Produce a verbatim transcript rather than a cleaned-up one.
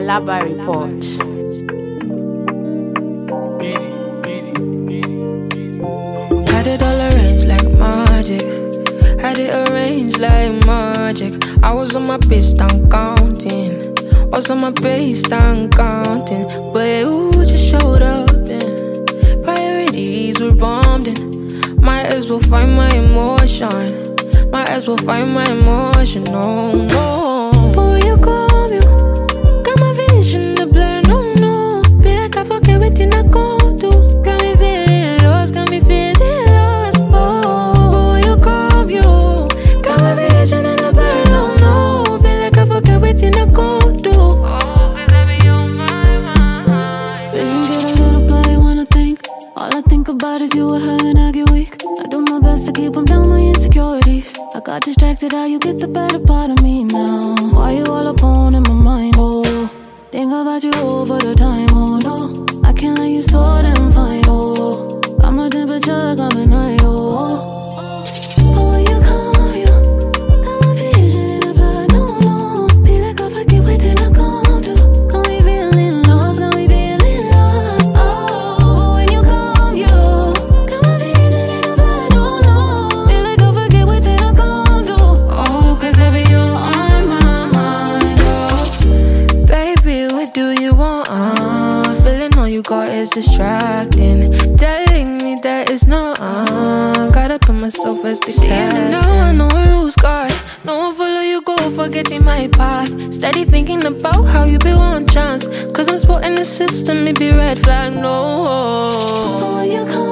Alaba Report. Had it all arranged like magic. Had it arranged like magic. I was on my best down counting. Was on my base down counting. But you just showed up and priorities were bombed in. Might as well find my emotion. Might as well find my emotion. No, no. But when you come, you got my vision to blur. No, no. Be like I forget what I go do. Got me feeling lost. Got me feeling lost. Oh, but when you come, you got my vision in the blur. No, no. Be like I forget what I go do. Oh, cause I be on my mind. Vision get a little blurry when I think. All I think about is you. Her and I get weak. I do my best to keep them down, my insecurities. I got distracted, how you get the better part of me now. Why you all upon in my mind, oh. Think about you over the time, oh no. I can't let you so damn fine, oh. Got my temperature climbing high, oh. But when you come, you got my vision in the blood, no, no. Be like I forget what did I come to. Got me feeling lost, got me feeling lost, oh. But when you come, you got my vision in the blood, no, no. Be like I forget what did I come to. Oh, cause I be on my mind, oh. Baby, what do you want? Uh, feeling all you got is distracting. Telling me that it's not uh, gotta put myself as the captain. Now I know I lose guard. No one follow you, go forgetting my path. Steady thinking about how you be one chance. Cause I'm spotting the system, it be red flag, no. But when you come